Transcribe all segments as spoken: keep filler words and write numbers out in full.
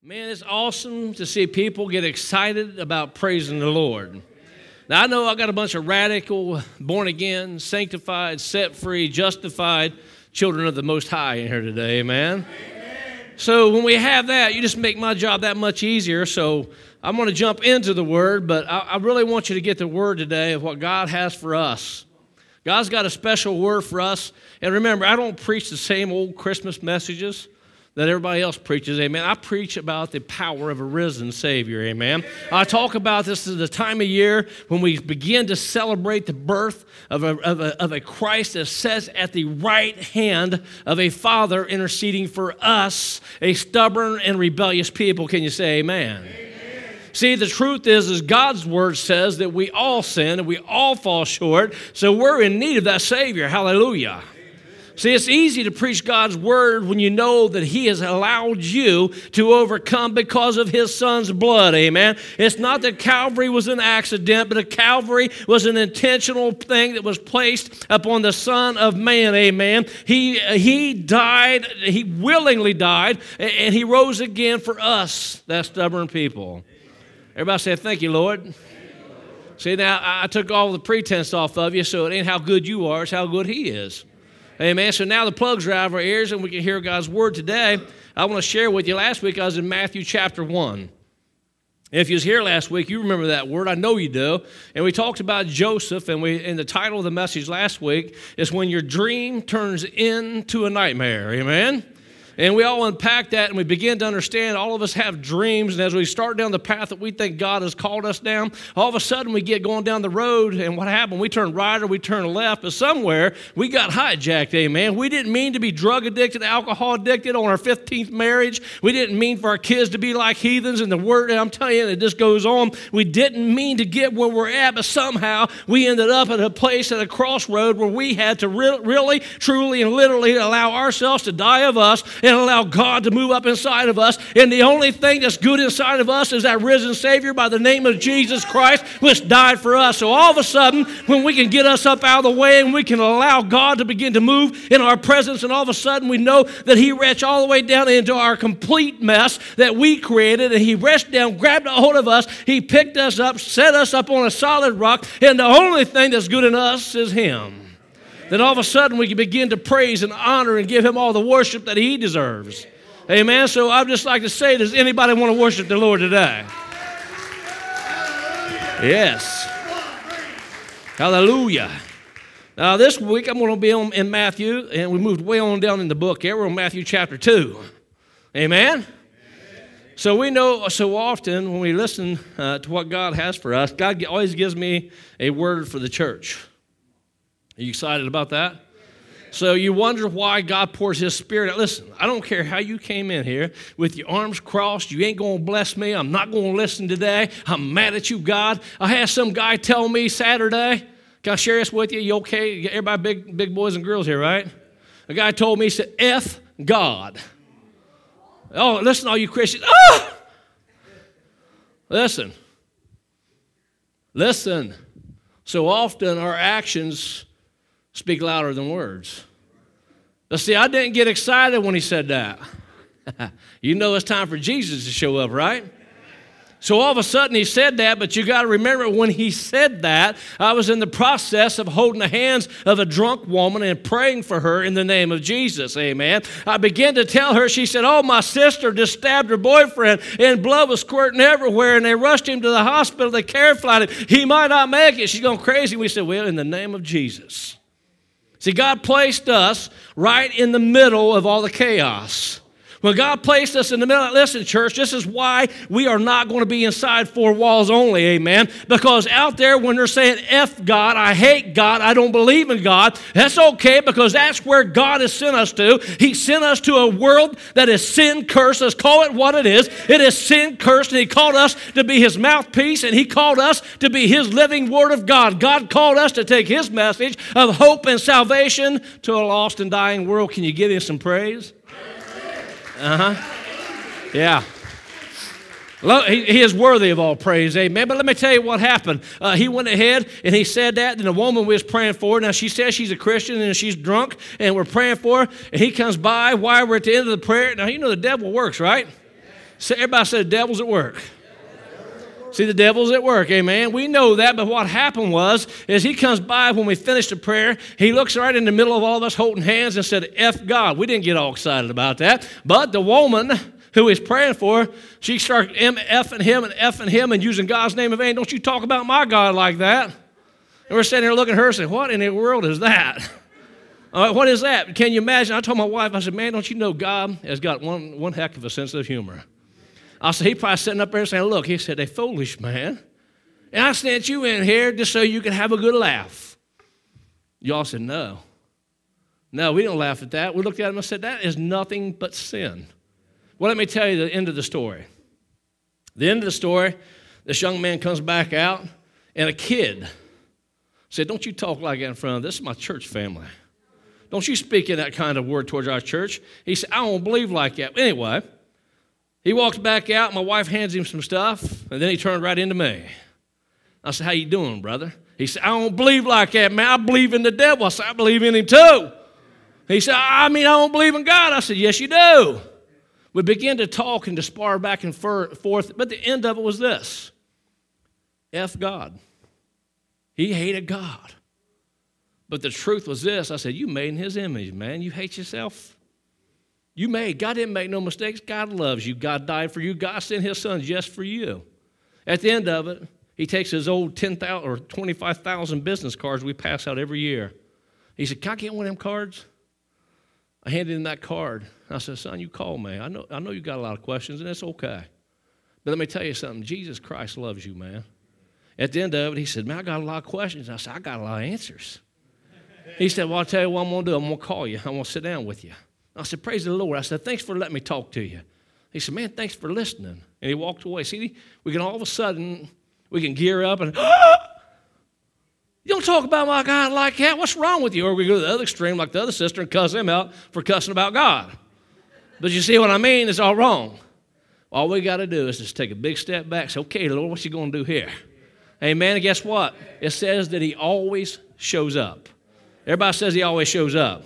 Man, it's awesome to see people get excited about praising the Lord. Now, I know I got a bunch of radical, born-again, sanctified, set-free, justified children of the Most High in here today, amen? Amen. So when we have that, you just make my job that much easier. So I'm going to jump into the Word, but I, I really want you to get the Word today of what God has for us. God's got a special word for us. And remember, I don't preach the same old Christmas messages that everybody else preaches, amen. I preach about the power of a risen Savior, amen. I talk about this as the time of year when we begin to celebrate the birth of a, of a, of a Christ that sits at the right hand of a Father interceding for us, a stubborn and rebellious people. Can you say amen? Amen. See, the truth is, is God's word says that we all sin and we all fall short, so we're in need of that Savior. Hallelujah. See, it's easy to preach God's word when you know that He has allowed you to overcome because of His Son's blood, amen? It's not that Calvary was an accident, but a Calvary was an intentional thing that was placed upon the Son of Man, amen? He, he died, He willingly died, and He rose again for us, that stubborn people. Everybody say, thank you, Lord. Thank you, Lord. See, now, I took all the pretense off of you, so it ain't how good you are, it's how good He is. Amen. So now the plugs are out of our ears and we can hear God's word today. I want to share with you, last week I was in Matthew chapter one. If you was here last week, you remember that word. I know you do. And we talked about Joseph, and we and the title of the message last week is When Your Dream Turns Into a Nightmare. Amen. And we all unpack that, and we begin to understand all of us have dreams, and as we start down the path that we think God has called us down, all of a sudden we get going down the road, and what happened? We turn right or we turn left, but somewhere we got hijacked, amen. We didn't mean to be drug addicted, alcohol addicted on our fifteenth marriage. We didn't mean for our kids to be like heathens, and the word, and I'm telling you, it just goes on. We didn't mean to get where we're at, but somehow we ended up at a place at a crossroad where we had to re- really, truly, and literally allow ourselves to die of us and allow God to move up inside of us. And the only thing that's good inside of us is that risen Savior by the name of Jesus Christ, which died for us. So all of a sudden, when we can get us up out of the way and we can allow God to begin to move in our presence, and all of a sudden we know that He reached all the way down into our complete mess that we created, and He reached down, grabbed a hold of us, He picked us up, set us up on a solid rock, and the only thing that's good in us is Him. Then all of a sudden we can begin to praise and honor and give Him all the worship that He deserves. Amen. So I'd just like to say, does anybody want to worship the Lord today? Yes. Hallelujah. Now this week I'm going to be on in Matthew, and we moved way on down in the book here. We're on Matthew chapter two. Amen. So we know so often when we listen uh, to what God has for us, God always gives me a word for the church. Are you excited about that? So you wonder why God pours His Spirit out. Listen, I don't care how you came in here with your arms crossed. You ain't going to bless me. I'm not going to listen today. I'm mad at you, God. I had some guy tell me Saturday. Can I share this with you? You okay? Everybody big, big boys and girls here, right? A guy told me, he said, F God. Oh, listen, all you Christians. Ah! Listen. Listen. So often our actions speak louder than words. Now, see, I didn't get excited when he said that. You know it's time for Jesus to show up, right? So all of a sudden he said that, but you got to remember when he said that, I was in the process of holding the hands of a drunk woman and praying for her in the name of Jesus, amen. I began to tell her, she said, oh, my sister just stabbed her boyfriend and blood was squirting everywhere, and they rushed him to the hospital, they care flighted, he might not make it. She's going crazy. We said, well, in the name of Jesus. See, God placed us right in the middle of all the chaos. When God placed us in the middle, listen, church, this is why we are not going to be inside four walls only, amen? Because out there when they're saying, F God, I hate God, I don't believe in God, that's okay because that's where God has sent us to. He sent us to a world that is sin-cursed. Let's call it what it is. It is sin-cursed, and He called us to be His mouthpiece, and He called us to be His living Word of God. God called us to take His message of hope and salvation to a lost and dying world. Can you give Him some praise? Uh-huh. Yeah. He, he is worthy of all praise, amen. But let me tell you what happened. Uh, he went ahead and he said that, and the woman we was praying for, now she says she's a Christian and she's drunk, and we're praying for her, and he comes by while we're at the end of the prayer. Now, you know the devil works, right? So everybody said, the devil's at work. See, the devil's at work, amen. We know that, but what happened was, is he comes by when we finished the prayer, he looks right in the middle of all of us holding hands and said, F God. We didn't get all excited about that. But the woman who he's praying for, she started F-ing him and F-ing him and using God's name in vain. Don't you talk about my God like that. And we're sitting there looking at her and saying, what in the world is that? All right, what is that? Can you imagine? I told my wife, I said, man, don't you know God has got one, one heck of a sense of humor. I said, he probably sitting up there saying, look, he said, they foolish, man. And I sent you in here just so you can have a good laugh. Y'all said, no. No, we don't laugh at that. We looked at him and said, that is nothing but sin. Well, let me tell you the end of the story. The end of the story, this young man comes back out, and a kid said, don't you talk like that in front of this is my church family. Don't you speak in that kind of word towards our church. He said, I don't believe like that. Anyway, he walks back out. My wife hands him some stuff, and then he turned right into me. I said, how you doing, brother? He said, I don't believe like that, man. I believe in the devil. I said, I believe in him too. He said, I mean, I don't believe in God. I said, yes, you do. We began to talk and to spar back and forth, but the end of it was this. F God. He hated God. But the truth was this. I said, you made in his image, man. You hate yourself. You made. God didn't make no mistakes. God loves you. God died for you. God sent his son just for you. At the end of it, he takes his old ten thousand or twenty-five thousand business cards we pass out every year. He said, can I get one of them cards? I handed him that card. I said, son, you call me. I know, I know you got a lot of questions, and it's okay. But let me tell you something. Jesus Christ loves you, man. At the end of it, he said, man, I got a lot of questions. I said, I got a lot of answers. He said, well, I'll tell you what I'm going to do. I'm going to call you. I'm going to sit down with you. I said, praise the Lord. I said, thanks for letting me talk to you. He said, man, thanks for listening. And he walked away. See, we can all of a sudden, we can gear up and, ah! You don't talk about my God like that. What's wrong with you? Or we go to the other extreme like the other sister and cuss him out for cussing about God. But you see what I mean? It's all wrong. All we got to do is just take a big step back. Say, okay, Lord, what's you going to do here? Amen. And guess what? It says that he always shows up. Everybody says he always shows up.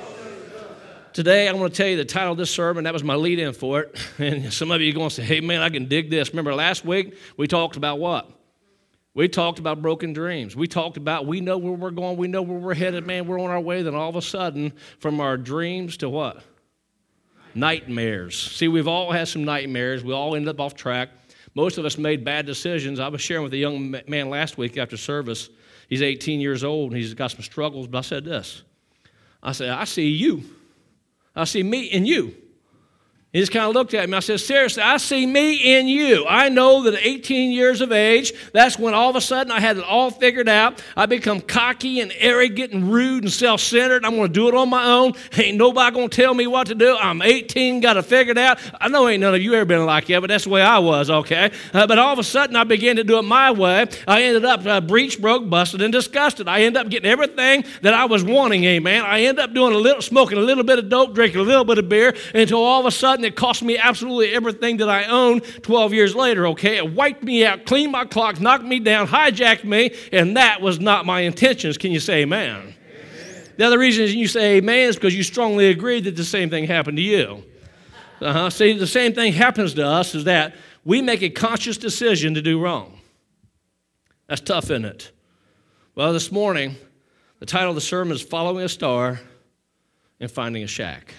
Today, I'm going to tell you the title of this sermon. That was my lead-in for it. And some of you are going to say, hey, man, I can dig this. Remember last week, we talked about what? We talked about broken dreams. We talked about we know where we're going. We know where we're headed, man. We're on our way. Then all of a sudden, from our dreams to what? Nightmares. See, we've all had some nightmares. We all ended up off track. Most of us made bad decisions. I was sharing with a young man last week after service. He's eighteen years old, and he's got some struggles. But I said this. I said, I see you. I see me in you. He just kind of looked at me. I said, seriously, I see me in you. I know that at eighteen years of age, that's when all of a sudden I had it all figured out. I become cocky and arrogant and rude and self-centered. I'm going to do it on my own. Ain't nobody going to tell me what to do. I'm eighteen, got it figured out. I know ain't none of you ever been like that, but that's the way I was, okay? Uh, but all of a sudden, I began to do it my way. I ended up uh, breech, broke, busted, and disgusted. I ended up getting everything that I was wanting, amen. I ended up doing a little, smoking a little bit of dope, drinking a little bit of beer, until all of a sudden, it cost me absolutely everything that I own twelve years later, okay? It wiped me out, cleaned my clock, knocked me down, hijacked me, and that was not my intentions. Can you say amen? Amen. The other reason you say amen is because you strongly agree that the same thing happened to you. Uh-huh. See, the same thing happens to us is that we make a conscious decision to do wrong. That's tough, isn't it? Well, this morning, the title of the sermon is Following a Star and Finding a Shack.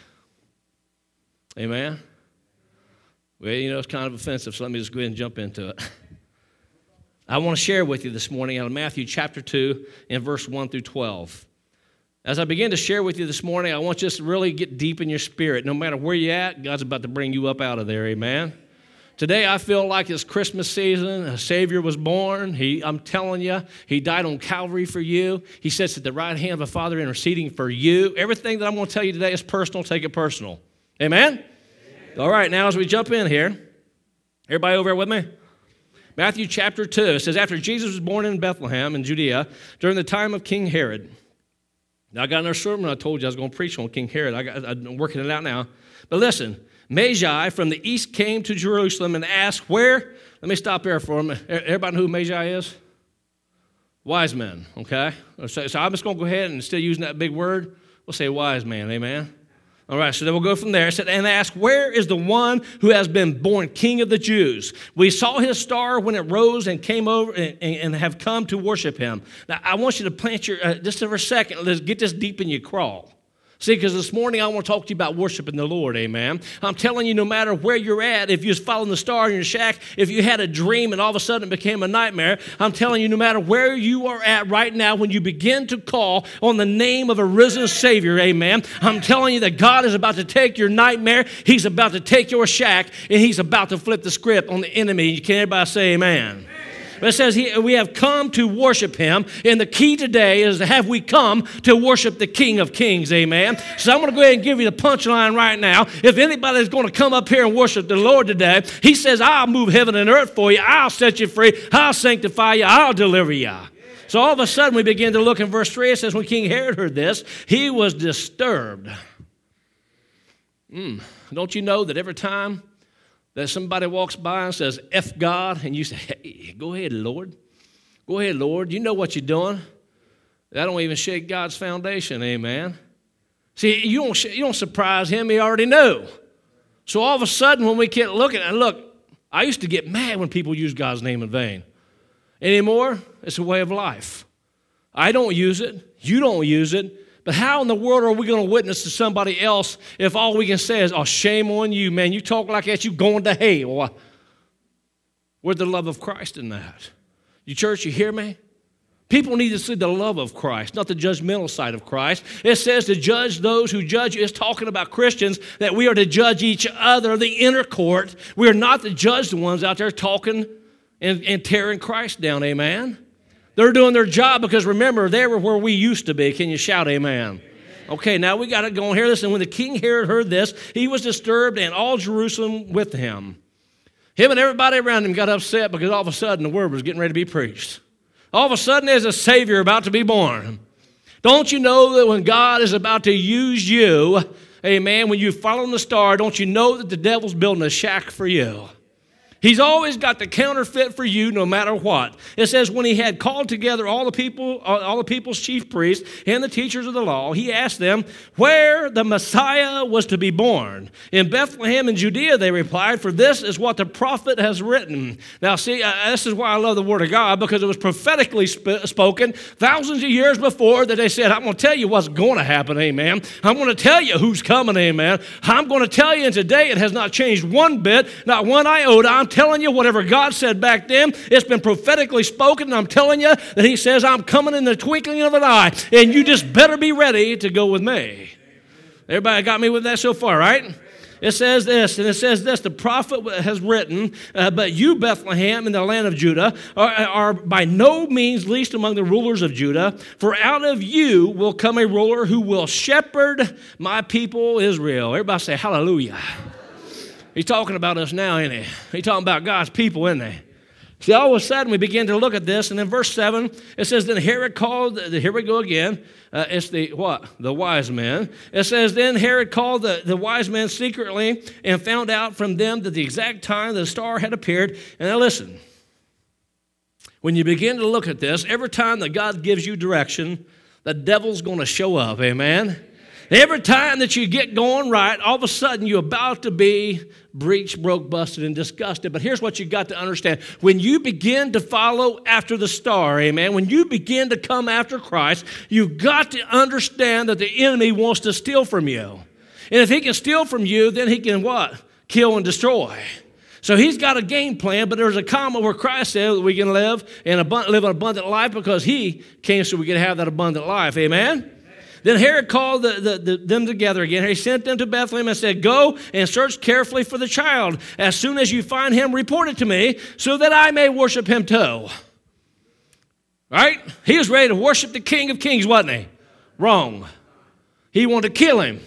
Amen? Well, you know, it's kind of offensive, so let me just go ahead and jump into it. I want to share with you this morning out of Matthew chapter two and verse one through twelve. As I begin to share with you this morning, I want you to really get deep in your spirit. No matter where you're at, God's about to bring you up out of there, amen? Today, I feel like it's Christmas season. A Savior was born. He, I'm telling you, he died on Calvary for you. He sits at the right hand of the Father interceding for you. Everything that I'm going to tell you today is personal. Take it personal. Amen? Amen? All right, now as we jump in here, everybody over here with me? Matthew chapter two, it says, after Jesus was born in Bethlehem in Judea during the time of King Herod. Now, I got another sermon I told you I was going to preach on King Herod. I got, I'm working it out now. But listen, Magi from the east came to Jerusalem and asked where, let me stop there for a minute. Everybody know who Magi is? Wise men, okay? So, so I'm just going to go ahead and instead of using that big word, we'll say wise man, amen? All right, so then we'll go from there. It said, and ask, where is the one who has been born King of the Jews? We saw his star when it rose and came over and, and have come to worship him. Now, I want you to plant your, uh, just for a second, let's get this deep in your crawl. See, because this morning I want to talk to you about worshiping the Lord, amen? I'm telling you, no matter where you're at, if you're following the star in your shack, if you had a dream and all of a sudden it became a nightmare, I'm telling you, no matter where you are at right now, when you begin to call on the name of a risen Savior, amen, I'm telling you that God is about to take your nightmare, He's about to take your shack, and He's about to flip the script on the enemy. Can everybody say amen? But it says he, we have come to worship him. And the key today is, have we come to worship the King of Kings, amen? So I'm going to go ahead and give you the punchline right now. If anybody's going to come up here and worship the Lord today, he says, I'll move heaven and earth for you. I'll set you free. I'll sanctify you. I'll deliver you. So all of a sudden we begin to look in verse three. It says, when King Herod heard this, he was disturbed. Mm. Don't you know that every time that somebody walks by and says, F God, and you say, hey, go ahead, Lord. Go ahead, Lord. You know what you're doing. That don't even shake God's foundation, amen. See, you don't, you don't surprise him. He already knew. So all of a sudden, when we keep looking, and look, I used to get mad when people use God's name in vain. Anymore, it's a way of life. I don't use it. You don't use it. But how in the world are we going to witness to somebody else if all we can say is, oh, shame on you, man. You talk like that, you going to hell. Where's the love of Christ in that? You church, you hear me? People need to see the love of Christ, not the judgmental side of Christ. It says to judge those who judge you. It's talking about Christians, that we are to judge each other, the inner court. We are not to judge the ones out there talking and, and tearing Christ down, amen? They're doing their job because, remember, they were where we used to be. Can you shout amen? Okay, now we got to go and hear this. And when the king Herod heard this, he was disturbed, and all Jerusalem with him. Him and everybody around him got upset because all of a sudden the word was getting ready to be preached. All of a sudden there's a Savior about to be born. Don't you know that when God is about to use you, amen, when you follow the star, don't you know that the devil's building a shack for you? He's always got the counterfeit for you no matter what. It says, when he had called together all the people, all the people's chief priests and the teachers of the law, he asked them where the Messiah was to be born. In Bethlehem in Judea, they replied, for this is what the prophet has written. Now, see, uh, this is why I love the Word of God, because it was prophetically sp- spoken thousands of years before that they said, I'm going to tell you what's going to happen, amen. I'm going to tell you who's coming, amen. I'm going to tell you, and today it has not changed one bit, not one iota. I'm telling you, whatever God said back then, it's been prophetically spoken, and I'm telling you that he says, I'm coming in the twinkling of an eye, and you just better be ready to go with me. Everybody got me with that so far, right? It says this, and it says this, the prophet has written, uh, but you, Bethlehem, in the land of Judah, are, are by no means least among the rulers of Judah, for out of you will come a ruler who will shepherd my people Israel. Everybody say hallelujah. He's talking about us now, isn't he? He's talking about God's people, isn't he? See, all of a sudden we begin to look at this, and in verse seven, it says, then Herod called, here we go again, uh, it's the, what? The wise men. It says, then Herod called the, the wise men secretly and found out from them that the exact time the star had appeared. And now listen, when you begin to look at this, every time that God gives you direction, the devil's going to show up, amen? Every time that you get going right, all of a sudden you're about to be breached, broke, busted, and disgusted. But here's what you got to understand. When you begin to follow after the star, amen, when you begin to come after Christ, you've got to understand that the enemy wants to steal from you. And if he can steal from you, then he can what? Kill and destroy. So he's got a game plan, but there's a comma where Christ said that we can live, and abund- live an abundant life because he came so we can have that abundant life, amen? Then Herod called the, the, the, them together again. He sent them to Bethlehem and said, go and search carefully for the child. As soon as you find him, report it to me so that I may worship him too. Right? He was ready to worship the King of Kings, wasn't he? Wrong. He wanted to kill him.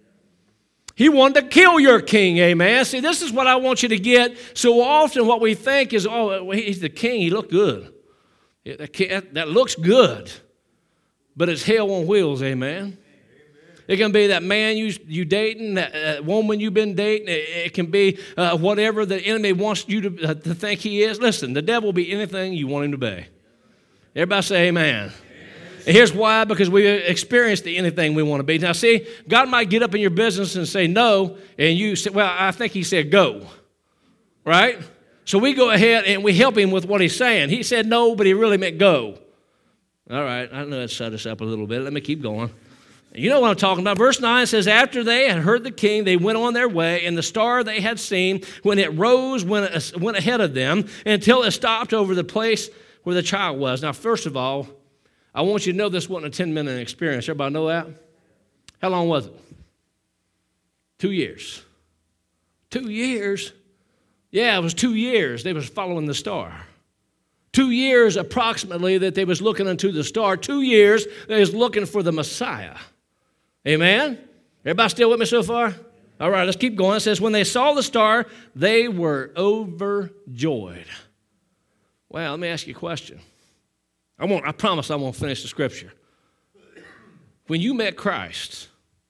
He wanted to kill your king, amen. See, this is what I want you to get. So often what we think is, oh, he's the king. He looked good. That looks good. But it's hell on wheels, amen. Amen. It can be that man you you dating, that uh, woman you've been dating. It, it can be uh, whatever the enemy wants you to, uh, to think he is. Listen, the devil will be anything you want him to be. Everybody say amen. Amen. And here's why, because we experienced the anything we want to be. Now, see, God might get up in your business and say no, and you say, well, I think he said go, right? So we go ahead and we help him with what he's saying. He said no, but he really meant go. All right, I know that set us up a little bit. Let me keep going. You know what I'm talking about. Verse nine says, after they had heard the king, they went on their way, and the star they had seen, when it rose, went, went ahead of them until it stopped over the place where the child was. Now, first of all, I want you to know this wasn't a ten-minute experience. Everybody know that? How long was it? Two years. Two years? Yeah, it was two years they was following the star. Two years approximately that they was looking into the star. Two years they was looking for the Messiah. Amen? Everybody still with me so far? All right, let's keep going. It says, when they saw the star, they were overjoyed. Well, let me ask you a question. I won't, I promise I won't finish the scripture. When you met Christ,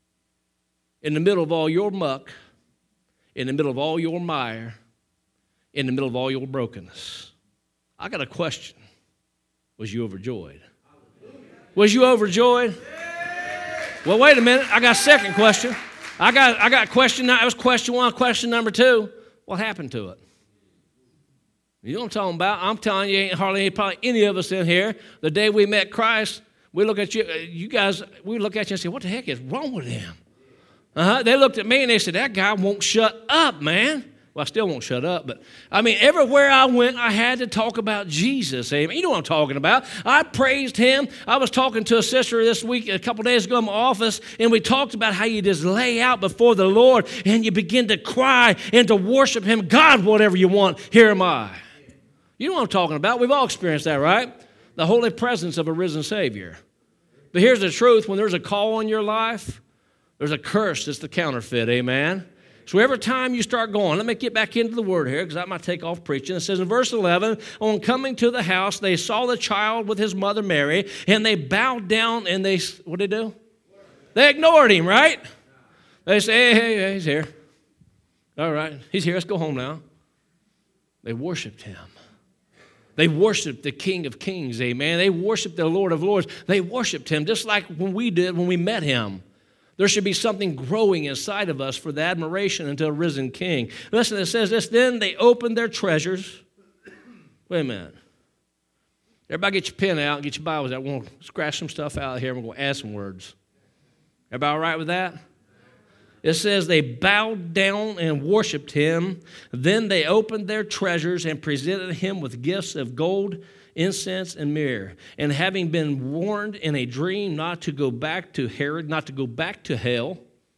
in the middle of all your muck, in the middle of all your mire, in the middle of all your brokenness, I got a question. Was you overjoyed? Was you overjoyed? Well, wait a minute. I got a second question. I got I got question. That was question one. Question number two. What happened to it? You know what I'm talking about? I'm telling you, ain't hardly probably any of us in here. The day we met Christ, we look at you, you guys, we look at you and say, what the heck is wrong with him? Uh-huh. They looked at me and they said, that guy won't shut up, man. Well, I still won't shut up, but I mean, everywhere I went, I had to talk about Jesus. Amen. You know what I'm talking about. I praised him. I was talking to a sister this week, a couple days ago in my office, and we talked about how you just lay out before the Lord and you begin to cry and to worship him. God, whatever you want, here am I. You know what I'm talking about. We've all experienced that, right? The holy presence of a risen Savior. But here's the truth. When there's a call on your life, there's a curse that's the counterfeit. Amen. So every time you start going, let me get back into the word here because I might take off preaching. It says in verse eleven, on coming to the house, they saw the child with his mother Mary, and they bowed down and they, what did they do? They ignored him, right? They say, hey, hey, hey, he's here. All right, he's here. Let's go home now. They worshiped him. They worshiped the King of Kings, amen. They worshiped the Lord of Lords. They worshiped him just like when we did when we met him. There should be something growing inside of us for the admiration unto a risen King. Listen, it says this, then they opened their treasures. Wait a minute. Everybody get your pen out, get your Bibles out. We're going to scratch some stuff out of here. We're going to add some words. Everybody all right with that? It says they bowed down and worshiped him. Then they opened their treasures and presented him with gifts of gold, incense, and myrrh. And having been warned in a dream not to go back to Herod, not to go back to hell.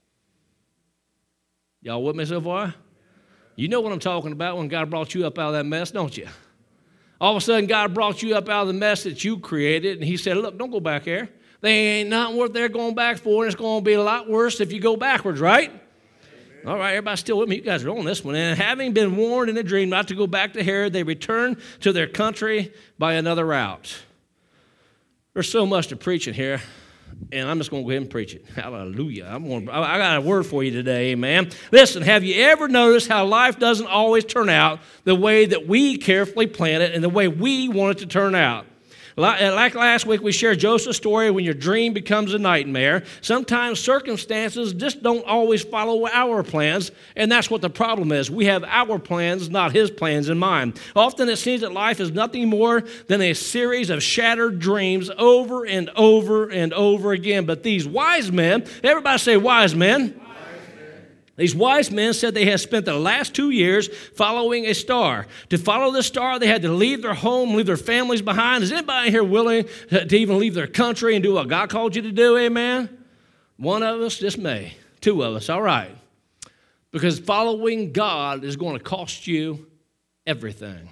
Y'all with me so far? You know what I'm talking about when God brought you up out of that mess, don't you? All of a sudden, God brought you up out of the mess that you created, and he said, look, don't go back there. They ain't nothing worth they're going back for, and it's going to be a lot worse if you go backwards, right? Amen. All right, everybody still with me? You guys are on this one. And having been warned in a dream not to go back to Herod, they returned to their country by another route. There's so much to preach in here, and I'm just going to go ahead and preach it. Hallelujah. I'm going to, I got a word for you today, amen. Listen, have you ever noticed how life doesn't always turn out the way that we carefully plan it and the way we want it to turn out? Like last week, we shared Joseph's story when your dream becomes a nightmare. Sometimes circumstances just don't always follow our plans, and that's what the problem is. We have our plans, not his plans in mind. Often it seems that life is nothing more than a series of shattered dreams over and over and over again. But these wise men, everybody say wise men. These wise men said they had spent the last two years following a star. To follow the star, they had to leave their home, leave their families behind. Is anybody here willing to even leave their country and do what God called you to do? Amen? One of us, just may. Two of us, all right. Because following God is going to cost you everything.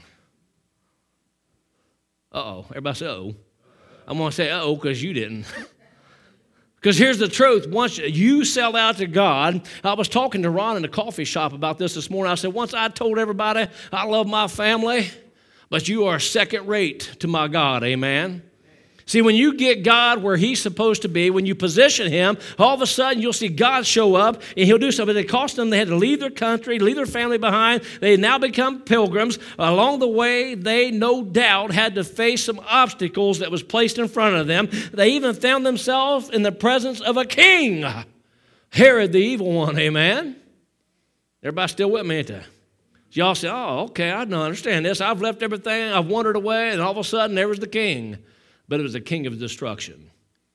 Uh-oh. Everybody say, uh-oh. I'm going to say, uh-oh, because you didn't. Because here's the truth. Once you sell out to God, I was talking to Ron in the coffee shop about this this morning. I said, once I told everybody I love my family, but you are second rate to my God, amen? See, when you get God where he's supposed to be, when you position him, all of a sudden you'll see God show up and he'll do something. It cost them, they had to leave their country, leave their family behind. They now become pilgrims. Along the way, they no doubt had to face some obstacles that was placed in front of them. They even found themselves in the presence of a king, Herod the evil one, amen? Everybody still with me, ain't they? Y'all say, oh, okay, I don't understand this. I've left everything, I've wandered away, and all of a sudden there was the king. But it was the king of destruction.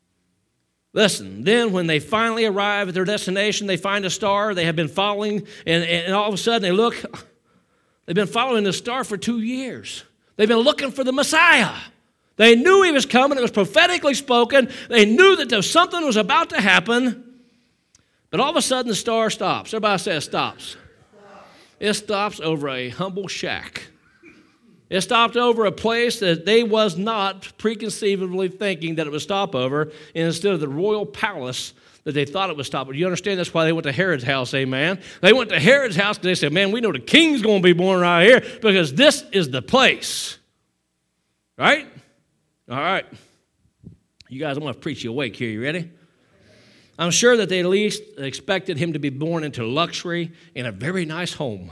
Listen, then when they finally arrive at their destination, they find a star they have been following, and, and all of a sudden they look, they've been following the star for two years. They've been looking for the Messiah. They knew he was coming. It was prophetically spoken. They knew that there was something was about to happen. But all of a sudden the star stops. Everybody says stops. It stops over a humble shack. It stopped over a place that they was not preconceivably thinking that it would stop over, and instead of the royal palace that they thought it would stop over. You understand that's why they went to Herod's house, amen? They went to Herod's house because they said, man, we know the king's going to be born right here because this is the place. Right? All right. You guys, I'm going to preach you awake here. You ready? I'm sure that they at least expected him to be born into luxury in a very nice home.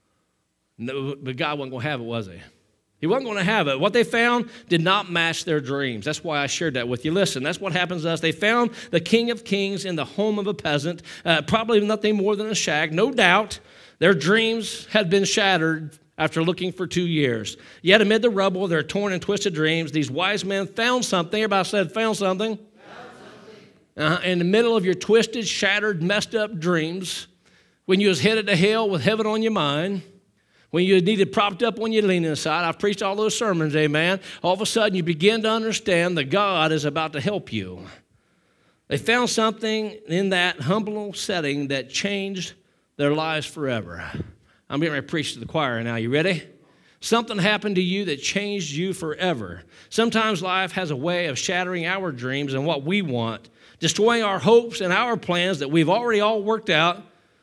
No, but God wasn't going to have it, was he? He wasn't going to have it. What they found did not match their dreams. That's why I shared that with you. Listen, that's what happens to us. They found the King of Kings in the home of a peasant, uh, probably nothing more than a shack. No doubt their dreams had been shattered after looking for two years. Yet amid the rubble of their torn and twisted dreams, these wise men found something. Everybody said, found something. Found something. Uh, in the middle of your twisted, shattered, messed up dreams, when you was headed to hell with heaven on your mind, when you needed propped up on your leaning side, I've preached all those sermons, amen. All of a sudden, you begin to understand that God is about to help you. They found something in that humble setting that changed their lives forever. I'm getting ready to preach to the choir now. You ready? Something happened to you that changed you forever. Sometimes life has a way of shattering our dreams and what we want, destroying our hopes and our plans that we've already all worked out.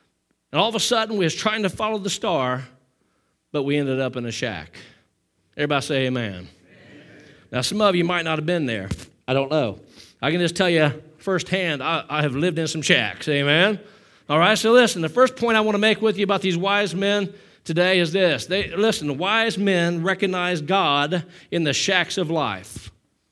And all of a sudden, we was trying to follow the star, but we ended up in a shack. Everybody say amen. Amen. Now, some of you might not have been there. I don't know. I can just tell you firsthand, I, I have lived in some shacks. Amen. All right, so listen, the first point I want to make with you about these wise men today is this. They, listen, the wise men recognize God in the shacks of life.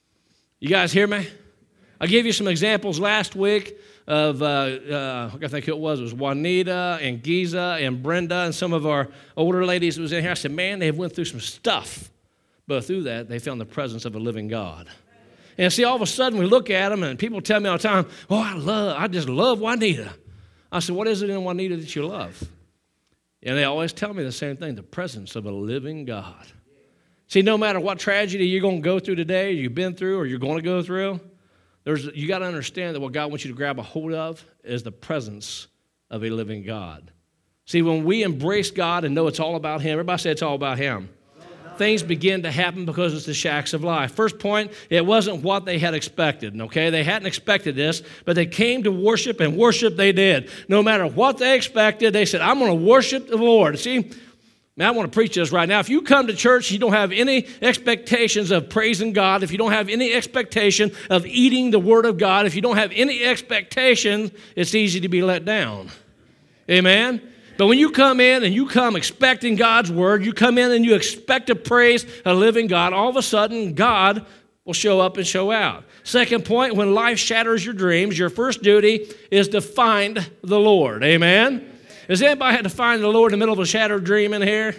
You guys hear me? I gave you some examples last week of, uh, uh, I think it was, it was Juanita and Giza and Brenda and some of our older ladies that was in here. I said, man, they went through some stuff. But through that, they found the presence of a living God. And see, all of a sudden, we look at them, and people tell me all the time, oh, I love, I just love Juanita. I said, what is it in Juanita that you love? And they always tell me the same thing, the presence of a living God. See, no matter what tragedy you're going to go through today, you've been through, or you're going to go through, There's, you got to understand that what God wants you to grab a hold of is the presence of a living God. See, when we embrace God and know it's all about him, everybody say it's all about him, things begin to happen because it's the shacks of life. First point, it wasn't what they had expected, okay? They hadn't expected this, but they came to worship, and worship they did. No matter what they expected, they said, I'm going to worship the Lord. See, man, I want to preach this right now. If you come to church, you don't have any expectations of praising God, if you don't have any expectation of eating the Word of God, if you don't have any expectation, it's easy to be let down. Amen? But when you come in and you come expecting God's Word, you come in and you expect to praise a living God, all of a sudden God will show up and show out. Second point, when life shatters your dreams, your first duty is to find the Lord. Amen? Has anybody had to find the Lord in the middle of a shattered dream in here?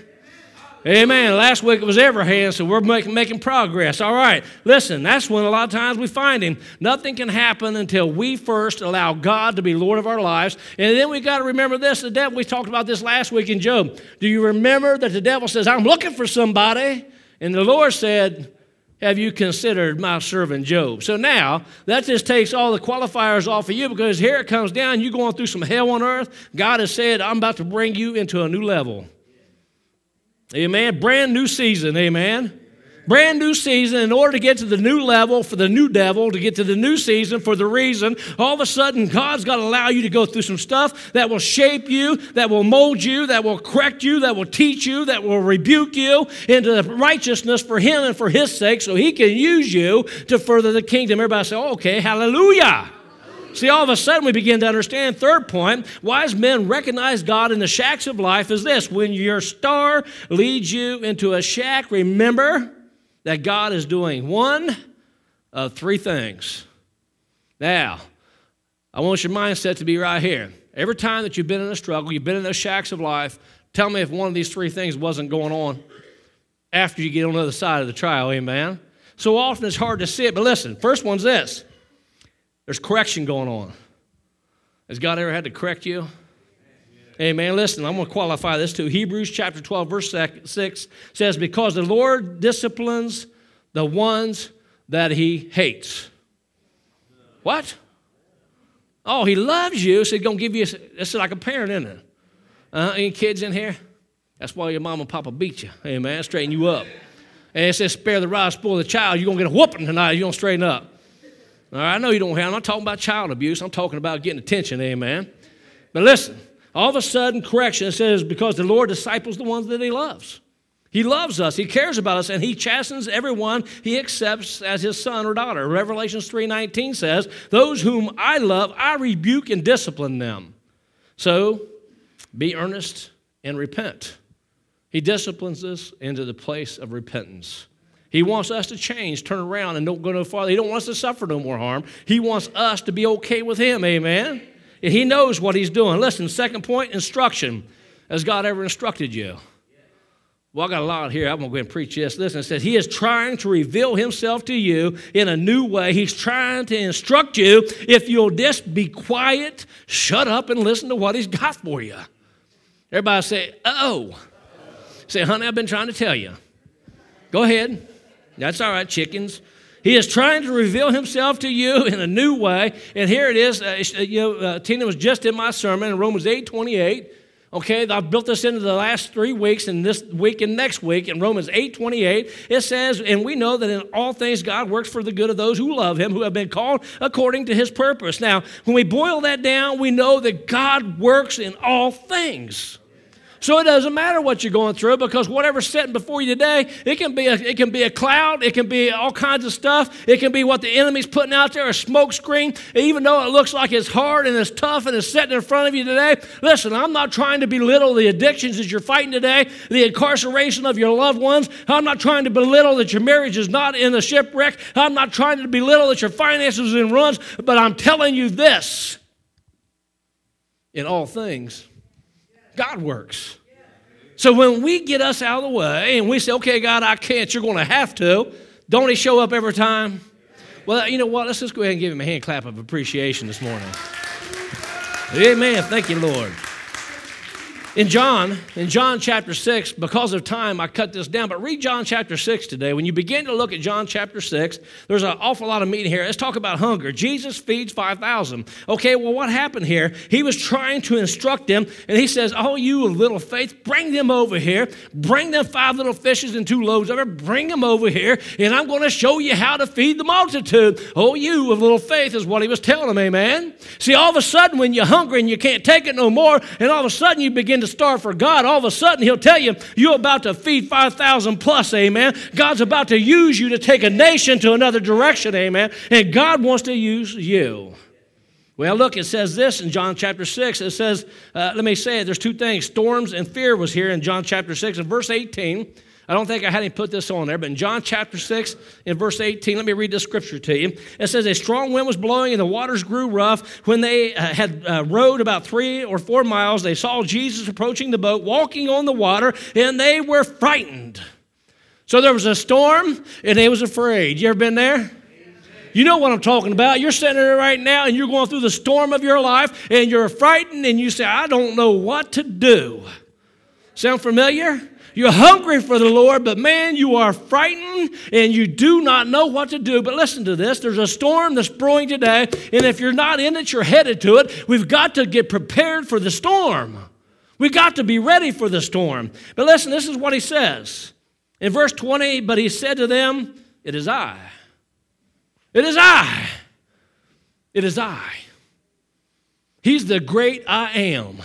Amen. Last week it was Abraham, so we're making, making progress. All right. Listen, that's when a lot of times we find him. Nothing can happen until we first allow God to be Lord of our lives. And then we got to remember this. The devil, we talked about this last week in Job. Do you remember that the devil says, I'm looking for somebody? And the Lord said, have you considered my servant Job? So now, that just takes all the qualifiers off of you, because here it comes down, you're going through some hell on earth. God has said, I'm about to bring you into a new level. Amen. Brand new season. Amen. Brand new season in order to get to the new level for the new devil, to get to the new season for the reason. All of a sudden, God's got to allow you to go through some stuff that will shape you, that will mold you, that will correct you, that will teach you, that will rebuke you into the righteousness for Him and for His sake so He can use you to further the kingdom. Everybody say, oh, okay, hallelujah. See, all of a sudden we begin to understand, third point, wise men recognize God in the shacks of life is this. When your star leads you into a shack, remember that God is doing one of three things. Now, I want your mindset to be right here. Every time that you've been in a struggle, you've been in those shacks of life, tell me if one of these three things wasn't going on after you get on the other side of the trial, amen? So often it's hard to see it, but listen, first one's this. There's correction going on. Has God ever had to correct you? Amen. Listen, I'm going to qualify this too. Hebrews chapter twelve, verse six says, because the Lord disciplines the ones that He hates. What? Oh, He loves you, so He's going to give you, it's like a parent, isn't it? Uh, any kids in here? That's why your mama and papa beat you. Amen. Straighten you up. And it says, spare the rod, spoil the child. You're going to get a whooping tonight. You don't straighten up. All right, I know you don't have, I'm not talking about child abuse. I'm talking about getting attention. Amen. But listen. All of a sudden, correction, it says, because the Lord disciples the ones that He loves. He loves us. He cares about us, and He chastens everyone He accepts as His son or daughter. Revelation three nineteen says, those whom I love, I rebuke and discipline them. So, be earnest and repent. He disciplines us into the place of repentance. He wants us to change, turn around, and don't go no farther. He don't want us to suffer no more harm. He wants us to be okay with Him, amen? And He knows what He's doing. Listen, second point, instruction. Has God ever instructed you? Well, I got a lot here. I'm going to go ahead and preach this. Listen, it says, He is trying to reveal Himself to you in a new way. He's trying to instruct you. If you'll just be quiet, shut up, and listen to what He's got for you. Everybody say, uh-oh. Say, honey, I've been trying to tell you. Go ahead. That's all right, chickens. He is trying to reveal Himself to you in a new way. And here it is. Uh, you know, uh, Tina was just in my sermon in Romans eight twenty-eight. Okay, I've built this into the last three weeks and this week and next week. In Romans eight twenty-eight, it says, and we know that in all things God works for the good of those who love Him, who have been called according to His purpose. Now, when we boil that down, we know that God works in all things. So it doesn't matter what you're going through, because whatever's sitting before you today, it can be a, it can be a cloud, it can be all kinds of stuff, it can be what the enemy's putting out there, a smoke screen. Even though it looks like it's hard and it's tough and it's sitting in front of you today, listen, I'm not trying to belittle the addictions that you're fighting today, the incarceration of your loved ones. I'm not trying to belittle that your marriage is not in a shipwreck. I'm not trying to belittle that your finances are in runs, but I'm telling you this, in all things, God works. So when we get us out of the way and we say, okay, God, I can't, you're going to have to, don't He show up every time? Well, you know what? Let's just go ahead and give Him a hand clap of appreciation this morning. Amen. Thank you, Lord. In John, in John chapter six, because of time, I cut this down, but read John chapter six today. When you begin to look at John chapter six, there's an awful lot of meat here. Let's talk about hunger. Jesus feeds five thousand. Okay, well, what happened here? He was trying to instruct them, and He says, oh, you of little faith, bring them over here. Bring them five little fishes and two loaves of it. Bring them over here, and I'm going to show you how to feed the multitude. Oh, you of little faith is what He was telling them, amen? See, all of a sudden, when you're hungry and you can't take it no more, and all of a sudden you begin to starve for God, all of a sudden He'll tell you, you're about to feed five thousand plus, amen. God's about to use you to take a nation to another direction, amen. And God wants to use you. Well, look, it says this in John chapter six. It says, uh, let me say it, there's two things. Storms and fear was here in John chapter six. In verse eighteen, I don't think I had him put this on there, but in John chapter six, in verse eighteen, let me read this scripture to you. It says, a strong wind was blowing and the waters grew rough. When they uh, had uh, rowed about three or four miles, they saw Jesus approaching the boat, walking on the water, and they were frightened. So there was a storm, and they was afraid. You ever been there? You know what I'm talking about. You're sitting there right now, and you're going through the storm of your life, and you're frightened, and you say, I don't know what to do. Sound familiar? You're hungry for the Lord, but man, you are frightened and you do not know what to do. But listen to this. There's a storm that's brewing today, and if you're not in it, you're headed to it. We've got to get prepared for the storm. We've got to be ready for the storm. But listen, this is what He says. In verse twenty, but he said to them, it is I. It is I. It is I. He's the great I am.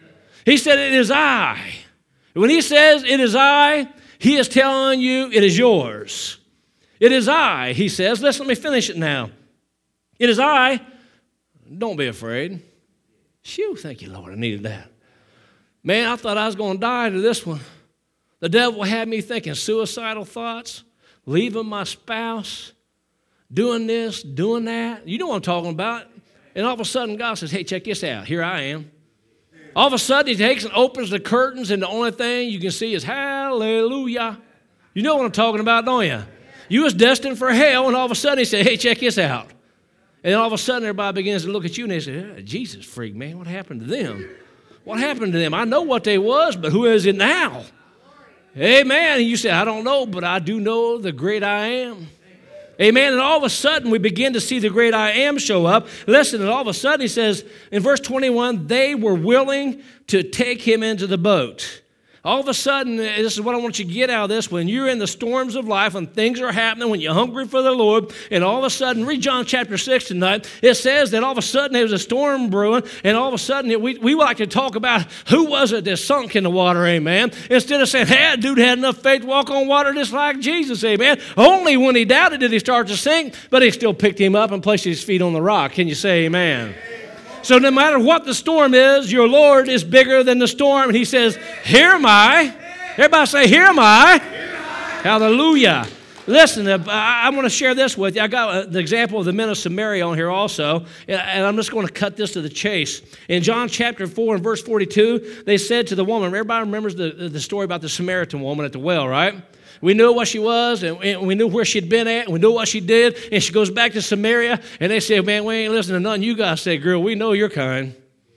He said, it is I. When he says, it is I, he is telling you it is yours. It is I, he says. Listen, let me finish it now. It is I. Don't be afraid. Phew, thank you, Lord. I needed that. Man, I thought I was going to die to this one. The devil had me thinking suicidal thoughts, leaving my spouse, doing this, doing that. You know what I'm talking about. And all of a sudden, God says, hey, check this out. Here I am. All of a sudden, he takes and opens the curtains, and the only thing you can see is hallelujah. You know what I'm talking about, don't you? You was destined for hell, and all of a sudden, he said, hey, check this out. And then all of a sudden, everybody begins to look at you, and they say, oh, Jesus freak, man, what happened to them? What happened to them? I know what they was, but who is it now? Amen. And you say, I don't know, but I do know the great I am. Amen. And all of a sudden, we begin to see the great I am show up. Listen, and all of a sudden, he says in verse twenty-one, they were willing to take him into the boat. All of a sudden, this is what I want you to get out of this. When you're in the storms of life, when things are happening, when you're hungry for the Lord, and all of a sudden, read John chapter six tonight, it says that all of a sudden there was a storm brewing, and all of a sudden we, we like to talk about who was it that sunk in the water, amen? Instead of saying, hey, that dude had enough faith to walk on water just like Jesus, amen? Only when he doubted did he start to sink, but he still picked him up and placed his feet on the rock. Can you say amen? So no matter what the storm is, your Lord is bigger than the storm. And he says, here am I. Everybody say, here am I. Here am I. Hallelujah. Listen, I, I want to share this with you. I got the example of the men of Samaria on here also, and I'm just going to cut this to the chase. In John chapter four and verse forty-two, they said to the woman, everybody remembers the, the story about the Samaritan woman at the well, right? We knew what she was, and we knew where she'd been at, and we knew what she did, and she goes back to Samaria, and they say, man, we ain't listening to nothing you guys say, girl. We know your kind.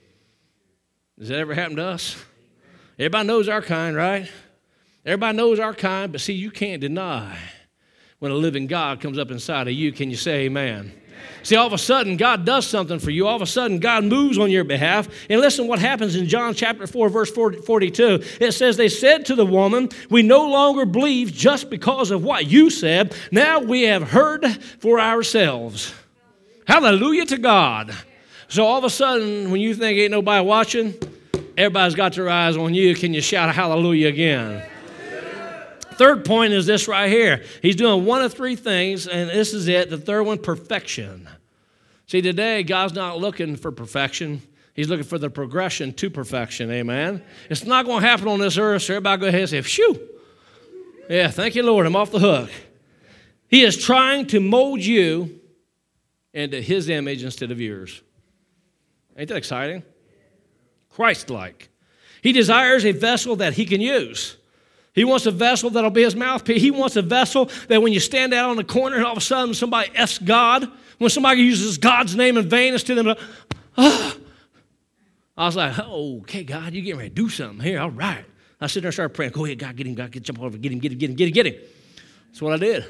Does that ever happen to us? Everybody knows our kind, right? Everybody knows our kind, but see, you can't deny when a living God comes up inside of you. Can you say amen? See, all of a sudden, God does something for you. All of a sudden, God moves on your behalf. And listen what happens in John chapter four, verse forty-two. It says, they said to the woman, we no longer believe just because of what you said. Now we have heard for ourselves. Hallelujah to God. So all of a sudden, when you think ain't nobody watching, everybody's got their eyes on you. Can you shout hallelujah again? Third point is this right here. He's doing one of three things, and this is it. The third one, perfection. See, today, God's not looking for perfection. He's looking for the progression to perfection, amen? It's not going to happen on this earth, so everybody go ahead and say, phew. Yeah, thank you, Lord. I'm off the hook. He is trying to mold you into his image instead of yours. Ain't that exciting? Christ-like. He desires a vessel that he can use. He wants a vessel that'll be his mouthpiece. He wants a vessel that when you stand out on the corner and all of a sudden somebody asks God, when somebody uses God's name in vain, instead of, ah. I was like, oh, okay, God, you're getting ready to do something here. All right. I sit there and started praying. Go ahead, God, get him, God, get jump over, get him, get him, get him, get him, get him. That's what I did. And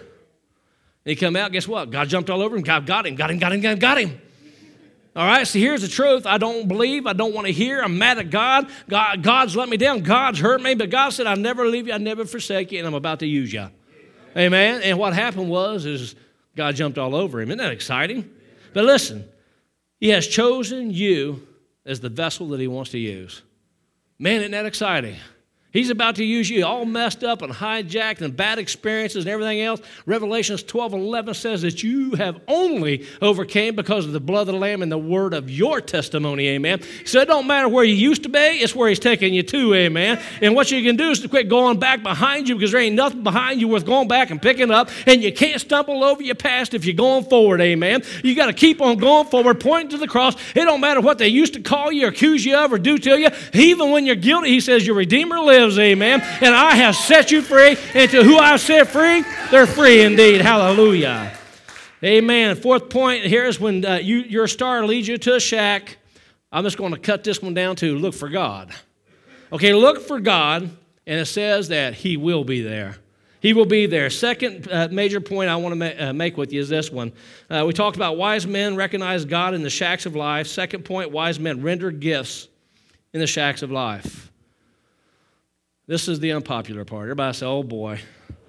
he come out, guess what? God jumped all over him. God got him, got him, got him, got him, got him. All right, so here's the truth. I don't believe. I don't want to hear. I'm mad at God. God. God's let me down. God's hurt me. But God said, I'll never leave you. I'll never forsake you. And I'm about to use you. Amen. And what happened was is God jumped all over him. Isn't that exciting? But listen, he has chosen you as the vessel that he wants to use. Man, isn't that exciting? He's about to use you all messed up and hijacked and bad experiences and everything else. Revelations twelve eleven says that you have only overcame because of the blood of the Lamb and the word of your testimony, amen. So it don't matter where you used to be, it's where he's taking you to, amen. And what you can do is to quit going back behind you because there ain't nothing behind you worth going back and picking up, and you can't stumble over your past if you're going forward, amen. You got to keep on going forward, pointing to the cross. It don't matter what they used to call you or accuse you of or do to you. Even when you're guilty, he says your Redeemer lives. Amen. And I have set you free, and to who I set free, they're free indeed. Hallelujah. Amen. Fourth point here is when uh, you, your star leads you to a shack. I'm just going to cut this one down to look for God. Okay, look for God, and it says that he will be there. He will be there. Second uh, major point I want to ma- uh, make with you is this one. Uh, we talked about wise men recognize God in the shacks of life. Second point, wise men render gifts in the shacks of life. This is the unpopular part. Everybody say, oh boy.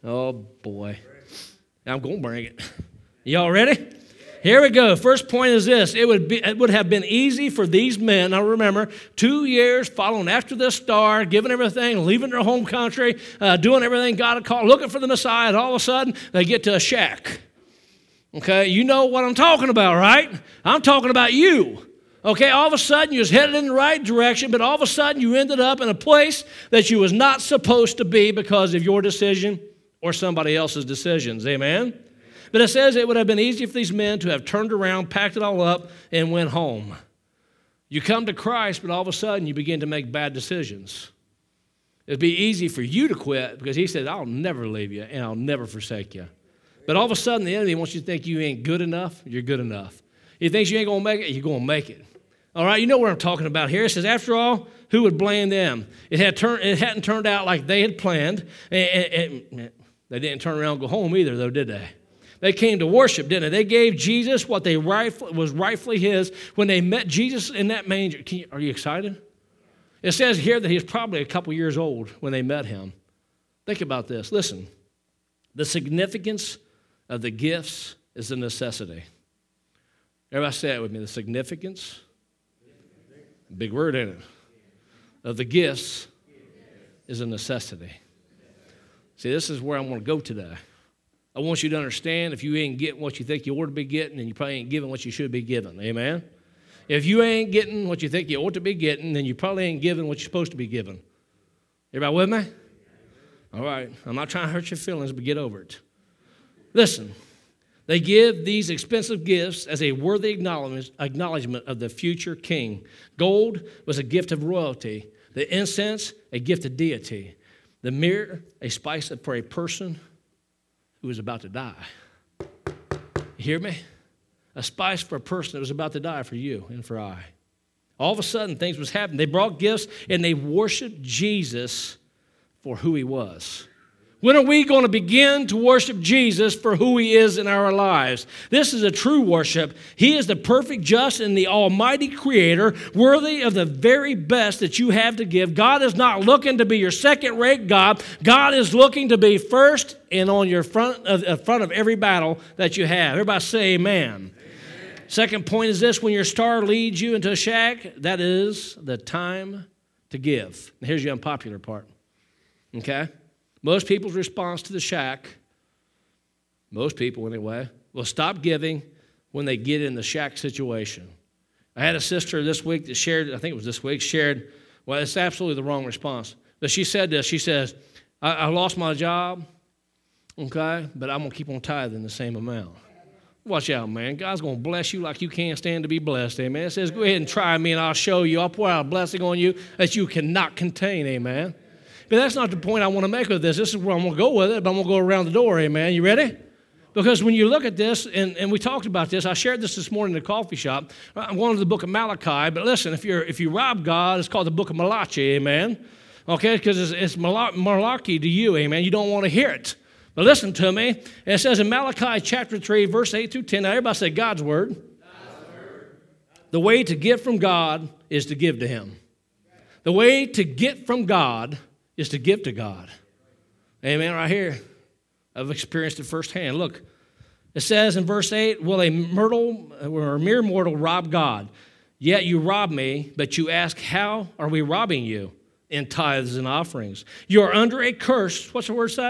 Oh, boy. I'm going to bring it. Y'all ready? Here we go. First point is this. It would be, it would have been easy for these men, now remember, two years following after the star, giving everything, leaving their home country, uh, doing everything God had called, looking for the Messiah, and all of a sudden they get to a shack. Okay, you know what I'm talking about, right? I'm talking about you. Okay, all of a sudden you was headed in the right direction, but all of a sudden you ended up in a place that you was not supposed to be because of your decision or somebody else's decisions. Amen? But it says it would have been easy for these men to have turned around, packed it all up, and went home. You come to Christ, but all of a sudden you begin to make bad decisions. It'd be easy for you to quit because he said, I'll never leave you and I'll never forsake you. But all of a sudden the enemy wants you to think you ain't good enough, you're good enough. He thinks you ain't going to make it, you're going to make it. All right, you know what I'm talking about here. It says, after all, who would blame them? It, had turn, it hadn't turned out like they had planned. And, and, and they didn't turn around and go home either, though, did they? They came to worship, didn't they? They gave Jesus what they rightful, was rightfully his when they met Jesus in that manger. Can you, are you excited? It says here that he was probably a couple years old when they met him. Think about this. Listen, the significance of the gifts is a necessity. Everybody say it with me. The significance, big word, ain't it, of the gifts is a necessity. See, this is where I want to go today. I want you to understand if you ain't getting what you think you ought to be getting, then you probably ain't giving what you should be giving. Amen? If you ain't getting what you think you ought to be getting, then you probably ain't giving what you're supposed to be giving. Everybody with me? All right. I'm not trying to hurt your feelings, but get over it. Listen, they give these expensive gifts as a worthy acknowledgement of the future king. Gold was a gift of royalty. The incense, a gift of deity. The myrrh, a spice for a person who was about to die. You hear me? A spice for a person that was about to die for you and for I. All of a sudden, things was happening. They brought gifts, and they worshiped Jesus for who he was. When are we going to begin to worship Jesus for who he is in our lives? This is a true worship. He is the perfect, just, and the almighty creator, worthy of the very best that you have to give. God is not looking to be your second-rate God. God is looking to be first and on your front of, in front of every battle that you have. Everybody say amen. Amen. Second point is this: when your star leads you into a shack, that is the time to give. And here's the unpopular part. Okay? Most people's response to the shack, most people anyway, will stop giving when they get in the shack situation. I had a sister this week that shared, I think it was this week, shared, well, it's absolutely the wrong response. But she said this, she says, I, I lost my job, okay, but I'm going to keep on tithing the same amount. Watch out, man. God's going to bless you like you can't stand to be blessed, amen. It says, go ahead and try me and I'll show you. I'll pour out a blessing on you that you cannot contain, amen. But that's not the point I want to make with this. This is where I'm going to go with it, but I'm going to go around the door, amen. You ready? Because when you look at this, and, and we talked about this, I shared this this morning in the coffee shop. I'm going to the book of Malachi, but listen, if you're if you rob God, it's called the book of Malachi, amen. Okay, because it's, it's Malachi to you, amen. You don't want to hear it. But listen to me. And it says in Malachi chapter three, verse eight through ten, now everybody say God's word. God's word. The way to get from God is to give to him. The way to get from God is to give to God. Amen, right here. I've experienced it firsthand. Look, it says in verse eight, will a mortal or a mere mortal rob God? Yet you rob me, but you ask, how are we robbing you? In tithes and offerings. You're under a curse. What's the word say?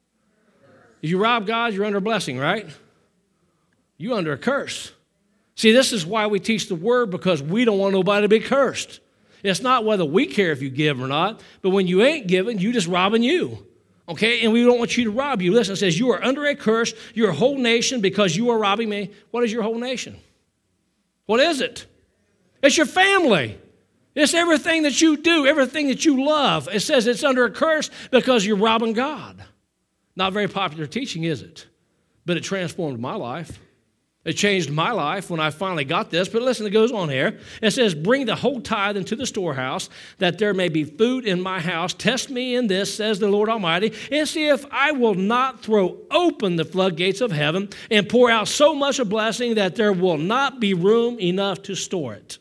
If you rob God, you're under a blessing, right? You're under a curse. See, this is why we teach the word, because we don't want nobody to be cursed. It's not whether we care if you give or not, but when you ain't giving, you just robbing you. Okay? And we don't want you to rob you. Listen, it says, you are under a curse, your whole nation, because you are robbing me. What is your whole nation? What is it? It's your family. It's everything that you do, everything that you love. It says it's under a curse because you're robbing God. Not very popular teaching, is it? But it transformed my life. It changed my life when I finally got this. But listen, it goes on here. It says, bring the whole tithe into the storehouse, that there may be food in my house. Test me in this, says the Lord Almighty, and see if I will not throw open the floodgates of heaven and pour out so much a blessing that there will not be room enough to store it.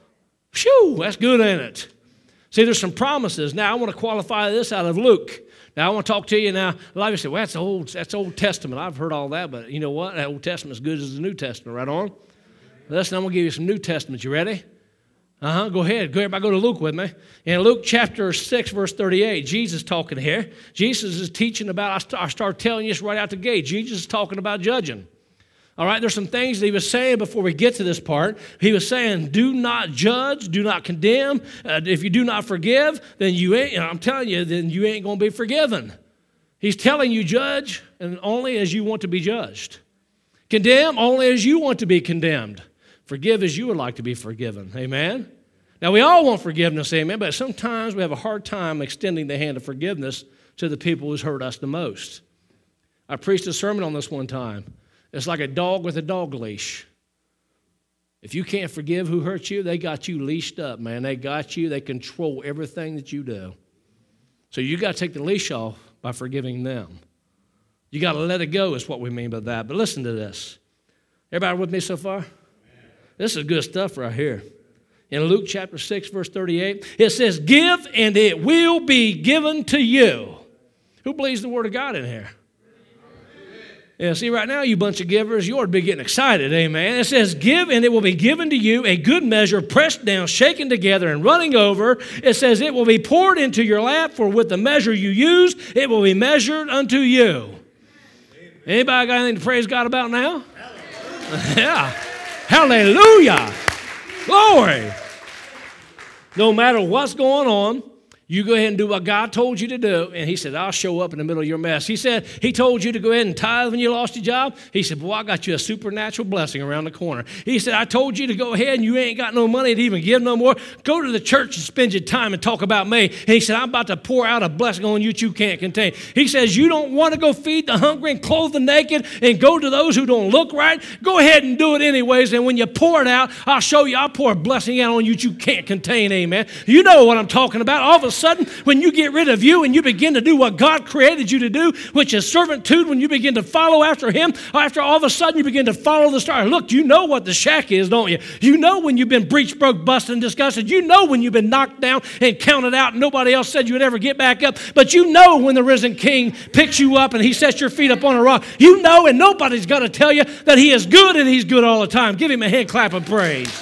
Phew, that's good, ain't it? See, there's some promises. Now, I want to qualify this out of Luke Now, I want to talk to you now. A lot of you say, well, that's old, that's Old Testament. I've heard all that, but you know what? That Old Testament's as good as the New Testament, right on? Listen, I'm going to give you some New Testament. You ready? Uh-huh, go ahead. Go, everybody go to Luke with me. In Luke chapter six, verse thirty-eight, Jesus talking here. Jesus is teaching about, I, start, I started telling you this right out the gate. Jesus is talking about judging. All right, there's some things that he was saying before we get to this part. He was saying, do not judge, do not condemn. Uh, if you do not forgive, then you ain't, I'm telling you, then you ain't going to be forgiven. He's telling you judge and only as you want to be judged. Condemn only as you want to be condemned. Forgive as you would like to be forgiven. Amen? Now, we all want forgiveness, amen, but sometimes we have a hard time extending the hand of forgiveness to the people who's hurt us the most. I preached a sermon on this one time. It's like a dog with a dog leash. If you can't forgive who hurt you, they got you leashed up, man. They got you. They control everything that you do. So you got to take the leash off by forgiving them. You got to let it go is what we mean by that. But listen to this. Everybody with me so far? This is good stuff right here. In Luke chapter six, verse thirty-eight, it says, give and it will be given to you. Who believes the word of God in here? Yeah, see, right now, you bunch of givers, you ought to be getting excited, amen. It says, give and it will be given to you, a good measure, pressed down, shaken together, and running over. It says, it will be poured into your lap, for with the measure you use, it will be measured unto you. Anybody got anything to praise God about now? Yeah. Hallelujah. Glory. No matter what's going on, you go ahead and do what God told you to do. And he said, I'll show up in the middle of your mess. He said, he told you to go ahead and tithe when you lost your job. He said, boy, I got you a supernatural blessing around the corner. He said, I told you to go ahead and you ain't got no money to even give no more. Go to the church and spend your time and talk about me. And he said, I'm about to pour out a blessing on you that you can't contain. He says, you don't want to go feed the hungry and clothe the naked and go to those who don't look right? Go ahead and do it anyways. And when you pour it out, I'll show you, I'll pour a blessing out on you that you can't contain, amen. You know what I'm talking about. All of a sudden, when you get rid of you and you begin to do what God created you to do, which is servitude, when you begin to follow after him, after all of a sudden you begin to follow the star. Look, you know what the shack is, don't you? You know when you've been breached, broke, busted, and disgusted. You know when you've been knocked down and counted out and nobody else said you would ever get back up. But you know when the risen King picks you up and he sets your feet up on a rock. You know, and nobody's got to tell you that he is good and he's good all the time. Give him a hand clap of praise.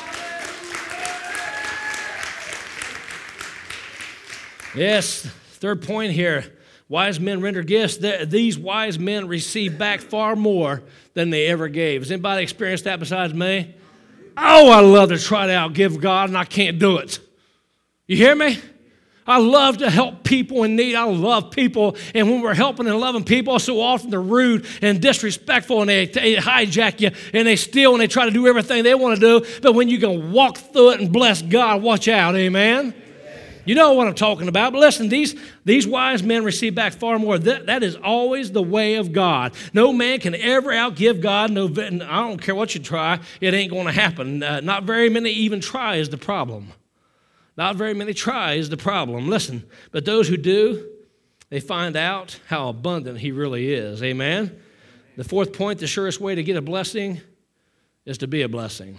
Yes, third point here, wise men render gifts. These wise men receive back far more than they ever gave. Has anybody experienced that besides me? Oh, I love to try to outgive God, and I can't do it. You hear me? I love to help people in need. I love people, and when we're helping and loving people, so often they're rude and disrespectful, and they, they hijack you, and they steal, and they try to do everything they want to do. But when you can walk through it and bless God, watch out, amen? You know what I'm talking about. But listen, these, these wise men receive back far more. That, that is always the way of God. No man can ever outgive God. No, I don't care what you try. It ain't going to happen. Uh, not very many even try is the problem. Not very many try is the problem. Listen, but those who do, they find out how abundant he really is. Amen? The fourth point, the surest way to get a blessing is to be a blessing.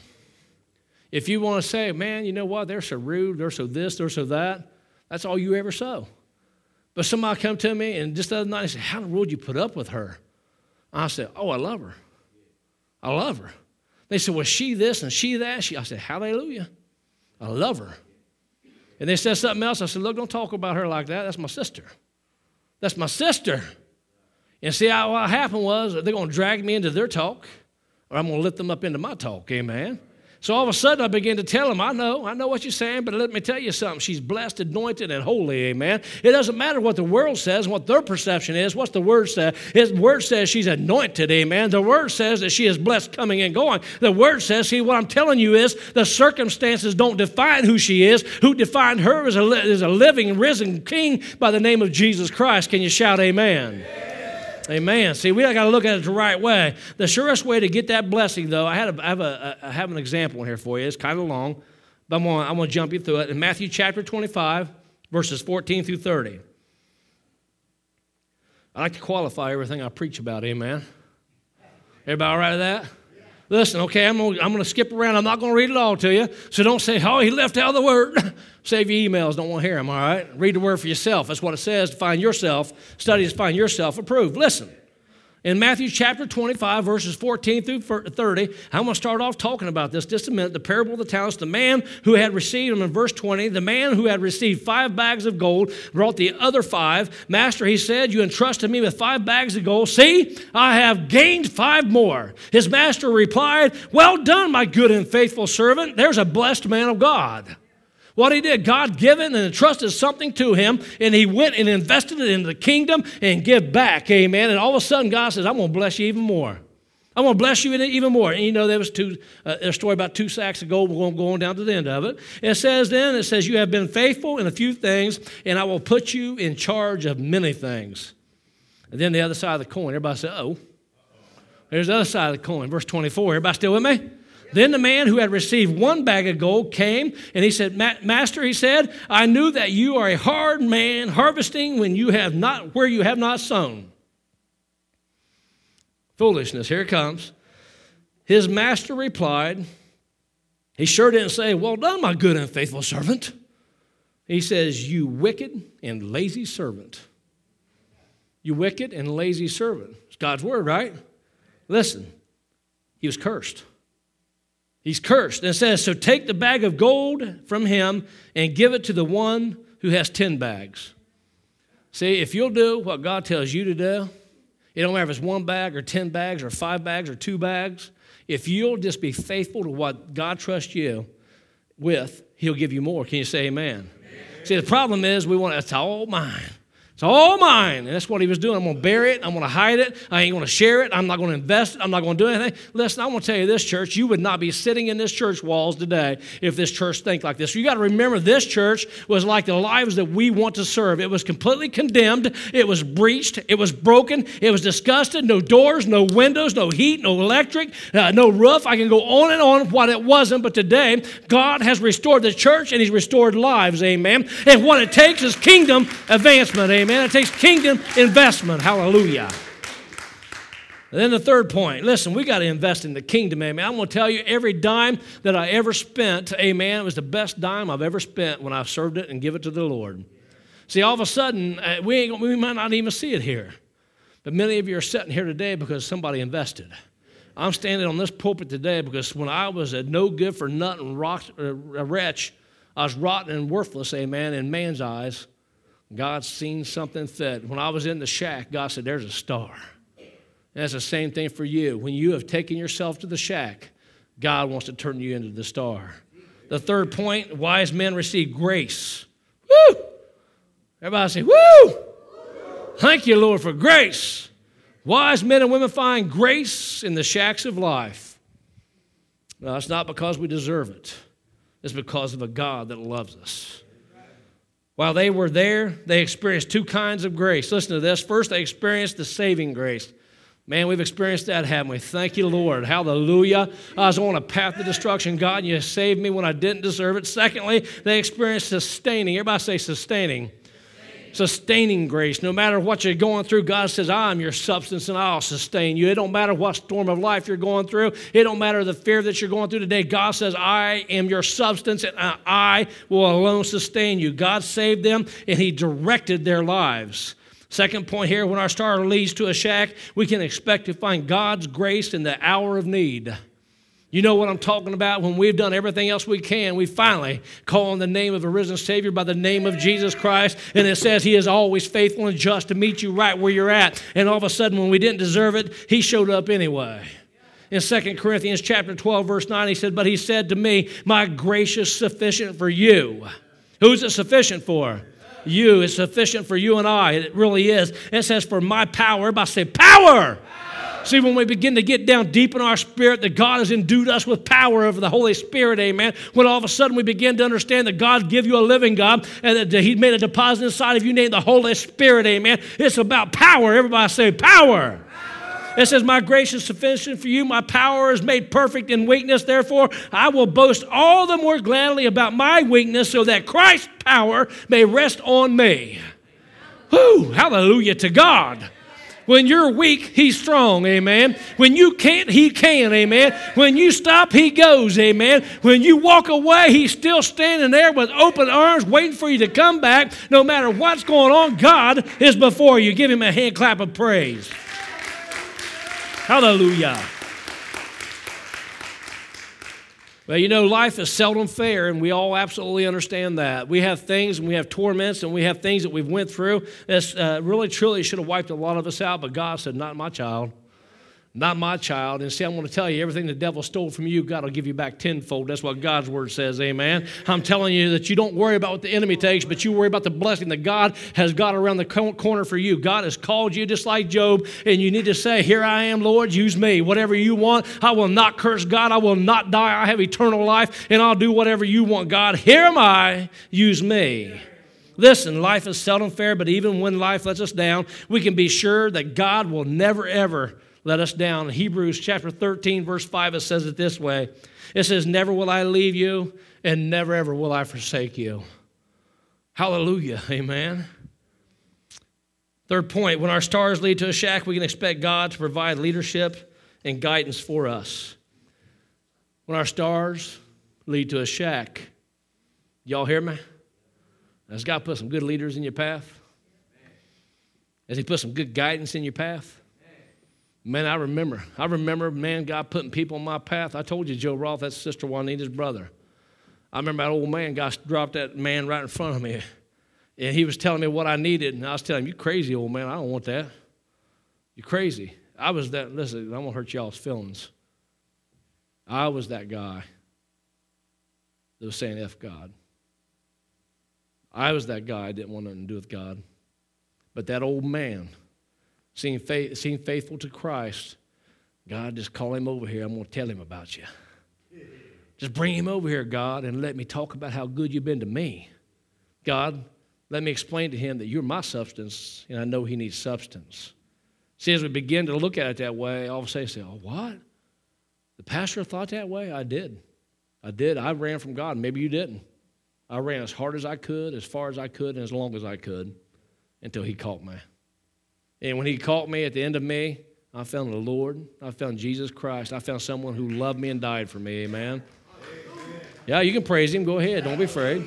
If you want to say, man, you know what, they're so rude, they're so this, they're so that, that's all you ever sow. But somebody come to me and just the other night, they said, how in the world did you put up with her? I said, oh, I love her. I love her. They said, well, she this and she that. She, I said, hallelujah. I love her. And they said something else. I said, look, don't talk about her like that. That's my sister. That's my sister. And see, how, what happened was they're going to drag me into their talk, or I'm going to lift them up into my talk, amen. So all of a sudden I began to tell them, I know, I know what you're saying, but let me tell you something. She's blessed, anointed, and holy, amen. It doesn't matter what the world says, what their perception is, what the word says. His word says she's anointed, amen. The word says that she is blessed coming and going. The word says, see, what I'm telling you is the circumstances don't define who she is. Who defined her is a, is a living, risen king by the name of Jesus Christ. Can you shout amen? Amen. Amen. See, we got to look at it the right way. The surest way to get that blessing, though, I, had a, I, have a, I have an example here for you. It's kind of long, but I'm going I'm to jump you through it. In Matthew chapter twenty-five, verses fourteen through thirty. I like to qualify everything I preach about, amen. Everybody all right with that? Listen, okay, I'm going I'm to skip around. I'm not going to read it all to you. So don't say, oh, he left out the word. Save your emails. Don't want to hear them, all right? Read the word for yourself. That's what it says, to find yourself. Study to find yourself approved. Listen. In Matthew chapter twenty-five, verses fourteen through thirty, I'm going to start off talking about this just a minute. The parable of the talents. The man who had received them in verse twenty, the man who had received five bags of gold brought the other five. Master, he said, you entrusted me with five bags of gold. See, I have gained five more. His master replied, well done, my good and faithful servant. There's a blessed man of God. What he did, God given and entrusted something to him, and he went and invested it into the kingdom and give back, amen. And all of a sudden, God says, I'm going to bless you even more. I'm going to bless you even more. And you know, there was two, uh, a story about two sacks of gold. We're going to go on down to the end of it. And it says then, it says, you have been faithful in a few things, and I will put you in charge of many things. And then the other side of the coin, everybody said, oh. There's the other side of the coin, verse twenty-four. Everybody still with me? Then the man who had received one bag of gold came, and he said, Master, he said, I knew that you are a hard man, harvesting when you have not where you have not sown. Foolishness, here it comes. His master replied, he sure didn't say, well done, my good and faithful servant. He says, you wicked and lazy servant. You wicked and lazy servant. It's God's word, right? Listen, he was cursed. He's cursed. And it says, so take the bag of gold from him and give it to the one who has ten bags. See, if you'll do what God tells you to do, it don't matter if it's one bag or ten bags or five bags or two bags. If you'll just be faithful to what God trusts you with, he'll give you more. Can you say amen? Amen. See, the problem is we want, it's all mine. It's all mine. And that's what he was doing. I'm going to bury it. I'm going to hide it. I ain't going to share it. I'm not going to invest it. I'm not going to do anything. Listen, I want to tell you this, church, you would not be sitting in this church walls today if this church think like this. You got to remember this church was like the lives that we want to serve. It was completely condemned. It was breached. It was broken. It was disgusted. No doors, no windows, no heat, no electric, uh, no roof. I can go on and on what it wasn't. But today, God has restored the church and he's restored lives. Amen. And what it takes is kingdom advancement. Amen. Man, it takes kingdom investment. Hallelujah. And then the third point. Listen, we got to invest in the kingdom, amen. I'm going to tell you, every dime that I ever spent, amen, it was the best dime I've ever spent when I served it and give it to the Lord. See, all of a sudden, uh, we, ain't, we might not even see it here. But many of you are sitting here today because somebody invested. I'm standing on this pulpit today because when I was a no good for nothing rock, uh, a wretch, I was rotten and worthless, amen, in man's eyes. God's seen something fit. When I was in the shack, God said, there's a star. And that's the same thing for you. When you have taken yourself to the shack, God wants to turn you into the star. The third point, wise men receive grace. Woo! Everybody say, woo! Thank you, Lord, for grace. Wise men and women find grace in the shacks of life. No, it's not because we deserve it. It's because of a God that loves us. While they were there, they experienced two kinds of grace. Listen to this. First, they experienced the saving grace. Man, we've experienced that, haven't we? Thank you, Lord. Hallelujah. I was on a path to destruction. God, you saved me when I didn't deserve it. Secondly, they experienced sustaining. Everybody say sustaining. Sustaining grace. No matter what you're going through, God says, I'm your substance and I'll sustain you. It don't matter what storm of life you're going through. It don't matter the fear that you're going through today. God says, I am your substance and I will alone sustain you. God saved them and he directed their lives. Second point here, when our star leads to a shack, we can expect to find God's grace in the hour of need. You know what I'm talking about? When we've done everything else we can, we finally call on the name of a risen Savior by the name of Jesus Christ. And it says he is always faithful and just to meet you right where you're at. And all of a sudden, when we didn't deserve it, he showed up anyway. In Second Corinthians chapter twelve, verse nine, he said, but he said to me, my grace is sufficient for you. Who's it sufficient for? You. It's sufficient for you and I. It really is. It says, for my power. Everybody say, power. See, when we begin to get down deep in our spirit that God has endued us with power over the Holy Spirit, amen, when all of a sudden we begin to understand that God give you a living God and that he made a deposit inside of you named the Holy Spirit, amen, it's about power. Everybody say power. Power. It says, my grace is sufficient for you. My power is made perfect in weakness. Therefore, I will boast all the more gladly about my weakness so that Christ's power may rest on me. Whew, hallelujah to God. When you're weak, he's strong, amen. When you can't, he can, amen. When you stop, he goes, amen. When you walk away, he's still standing there with open arms waiting for you to come back. No matter what's going on, God is before you. Give him a hand clap of praise. Hallelujah. Well, you know, life is seldom fair, and we all absolutely understand that. We have things, and we have torments, and we have things that we've went through that uh, really, truly should have wiped a lot of us out, but God said, not my child. Not my child. And see, I want to tell you, everything the devil stole from you, God will give you back tenfold. That's what God's word says, amen. I'm telling you that you don't worry about what the enemy takes, but you worry about the blessing that God has got around the corner for you. God has called you just like Job, and you need to say, here I am, Lord, use me. Whatever you want, I will not curse God. I will not die. I have eternal life, and I'll do whatever you want, God. Here am I, use me. Listen, life is seldom fair, but even when life lets us down, we can be sure that God will never, ever let us down. In Hebrews chapter thirteen, verse five, it says it this way. It says, never will I leave you, and never ever will I forsake you. Hallelujah, amen. Third point, when our stars lead to a shack, we can expect God to provide leadership and guidance for us. When our stars lead to a shack, y'all hear me? Has God put some good leaders in your path? Has he put some good guidance in your path? Man, I remember. I remember, man, God putting people on my path. I told you, Joe Roth, that's Sister Juanita's brother. I remember that old man, God dropped that man right in front of me. And he was telling me what I needed. And I was telling him, you crazy, old man. I don't want that. You're crazy. I was that, listen, I won't hurt y'all's feelings. I was that guy that was saying F God. I was that guy that didn't want nothing to do with God. But that old man, Seeing, faith, seeing faithful to Christ, God, just call him over here. I'm going to tell him about you. Just bring him over here, God, and let me talk about how good you've been to me. God, let me explain to him that you're my substance, and I know he needs substance. See, as we begin to look at it that way, all of a sudden say, oh, what? The pastor thought that way? I did. I did. I ran from God. Maybe you didn't. I ran as hard as I could, as far as I could, and as long as I could until he caught me. And when he caught me at the end of me, I found the Lord. I found Jesus Christ. I found someone who loved me and died for me, amen? Amen. Yeah, you can praise him. Go ahead. Don't be afraid.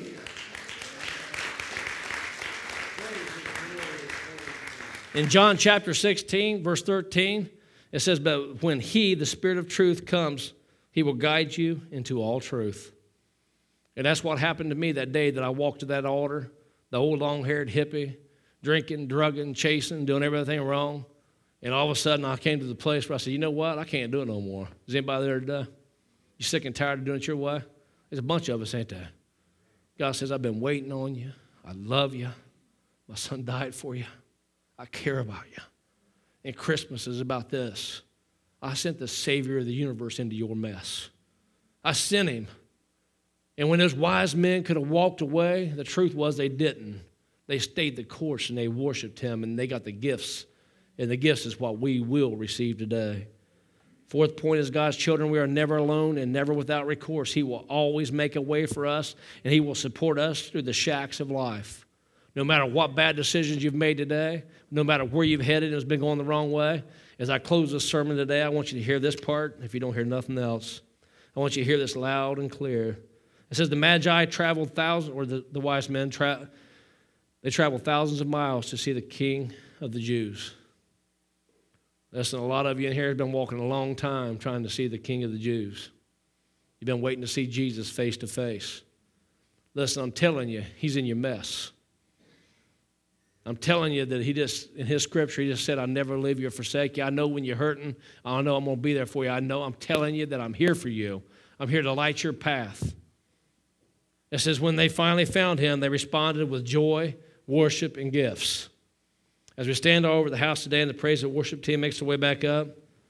In John chapter sixteen, verse thirteen, it says, but when he, the Spirit of truth, comes, he will guide you into all truth. And that's what happened to me that day that I walked to that altar, the old long-haired hippie, drinking, drugging, chasing, doing everything wrong. And all of a sudden, I came to the place where I said, you know what? I can't do it no more. Is anybody there today? You sick and tired of doing it your way? There's a bunch of us, ain't there? God says, I've been waiting on you. I love you. My son died for you. I care about you. And Christmas is about this. I sent the Savior of the universe into your mess. I sent him. And when those wise men could have walked away, the truth was they didn't. They stayed the course and they worshiped him and they got the gifts. And the gifts is what we will receive today. Fourth point is God's children, we are never alone and never without recourse. He will always make a way for us and he will support us through the shacks of life. No matter what bad decisions you've made today, no matter where you've headed and it's been going the wrong way, as I close this sermon today, I want you to hear this part if you don't hear nothing else. I want you to hear this loud and clear. It says the Magi traveled thousands, or the, the wise men traveled. They traveled thousands of miles to see the King of the Jews. Listen, a lot of you in here have been walking a long time trying to see the King of the Jews. You've been waiting to see Jesus face to face. Listen, I'm telling you, he's in your mess. I'm telling you that he just, in his scripture, he just said, I'll never leave you or forsake you. I know when you're hurting. I know I'm going to be there for you. I know I'm telling you that I'm here for you. I'm here to light your path. It says, when they finally found him, they responded with joy, worship, and gifts. As we stand over at the house today and the praise and worship team makes their way back up,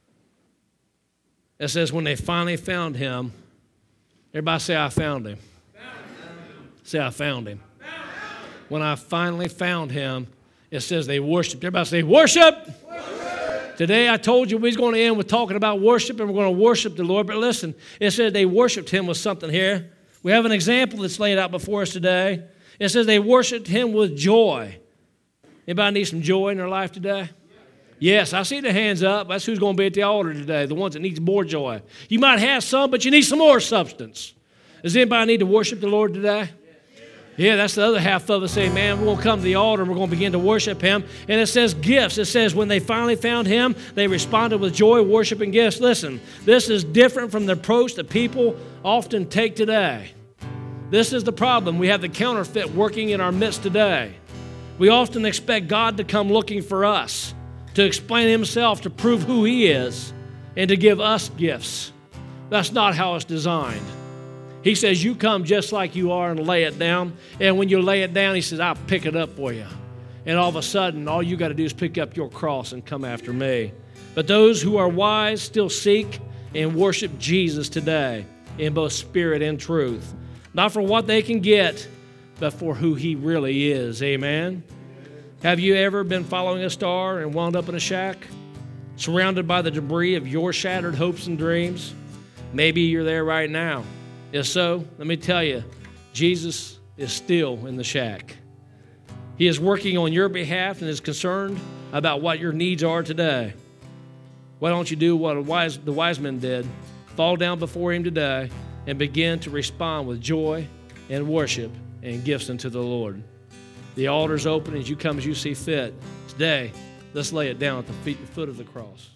it says, when they finally found him, everybody say, I found him. Found him. Say, I found him. Found him. When I finally found him, it says they worshiped. Everybody say, worship. Worship. Today I told you we was going to end with talking about worship, and we're going to worship the Lord. But listen, it says they worshiped him with something here. We have an example that's laid out before us today. It says they worshiped him with joy. Anybody need some joy in their life today? Yes, I see the hands up. That's who's going to be at the altar today, the ones that needs more joy. You might have some, but you need some more substance. Does anybody need to worship the Lord today? Yeah, that's the other half of us saying, man, we're going to come to the altar and we're going to begin to worship Him. And it says gifts. It says when they finally found Him, they responded with joy, worship, and gifts. Listen, this is different from the approach that people often take today. This is the problem. We have the counterfeit working in our midst today. We often expect God to come looking for us, to explain Himself, to prove who He is, and to give us gifts. That's not how it's designed. He says, you come just like you are and lay it down. And when you lay it down, He says, I'll pick it up for you. And all of a sudden, all you got to do is pick up your cross and come after me. But those who are wise still seek and worship Jesus today in both spirit and truth. Not for what they can get, but for who He really is. Amen? Have you ever been following a star and wound up in a shack, surrounded by the debris of your shattered hopes and dreams? Maybe you're there right now. If so, let me tell you, Jesus is still in the shack. He is working on your behalf and is concerned about what your needs are today. Why don't you do what wise, the wise men did? Fall down before Him today and begin to respond with joy and worship and gifts unto the Lord. The altar's open as you come as you see fit. Today, let's lay it down at the feet, the foot of the cross.